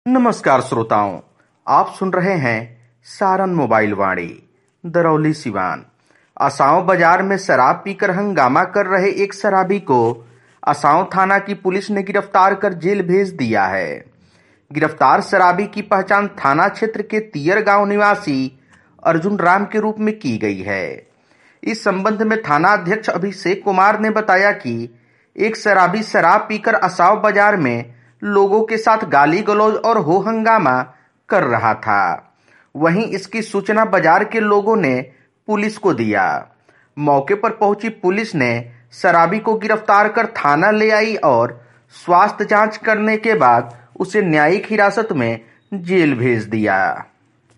नमस्कार श्रोताओं, आप सुन रहे हैं सारण मोबाइल वाणी दरौली सिवान। आसाव बाजार में शराब पीकर हंगामा कर रहे एक शराबी को आसाव थाना की पुलिस ने गिरफ्तार कर जेल भेज दिया है। गिरफ्तार शराबी की पहचान थाना क्षेत्र के तियर गांव निवासी अर्जुन राम के रूप में की गई है। इस संबंध में थाना अध्यक्ष अभिषेक कुमार ने बताया कि एक शराबी शराब पीकर आसाव बाजार में लोगों के साथ गाली गलौज और हो हंगामा कर रहा था। वहीं इसकी सूचना बाजार के लोगों ने पुलिस को दिया। मौके पर पहुंची पुलिस ने शराबी को गिरफ्तार कर थाना ले आई और स्वास्थ्य जांच करने के बाद उसे न्यायिक हिरासत में जेल भेज दिया।